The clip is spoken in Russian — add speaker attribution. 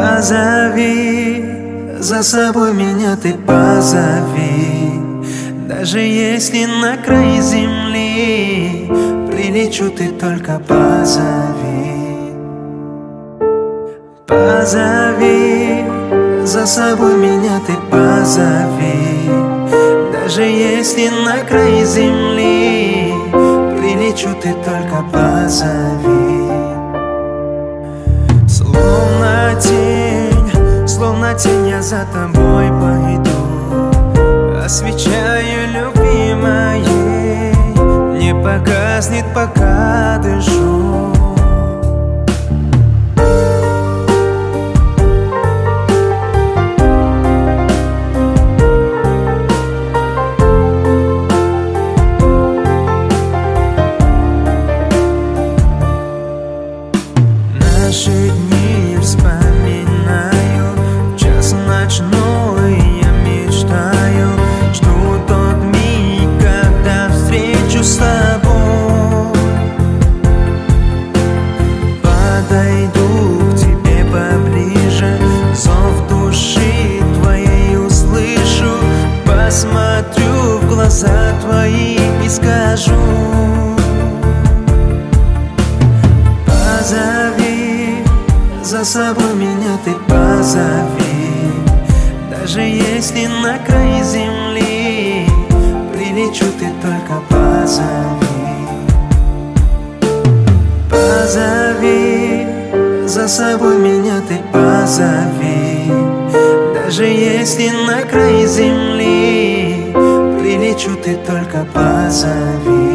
Speaker 1: Позови, за собой меня ты позови. Даже если на край земли прилечу, ты только позови. Позови, за собой меня ты позови. Даже если на край земли прилечу, ты только позови. Словно тень я за тобой пойду, освещаю любви моей, не погаснет, пока дышу. Наши дни я вспоминаю, в час ночной я мечтаю. Жду тот миг, когда встречу с тобой. Подойду к тебе поближе, зов души твоей услышу. Посмотрю в глаза твои и скажу: позови, за собой меня ты позови. Даже если на край земли прилечу, ты только позови. Позови, за собой меня ты позови. Даже если на край земли прилечу, ты только позови.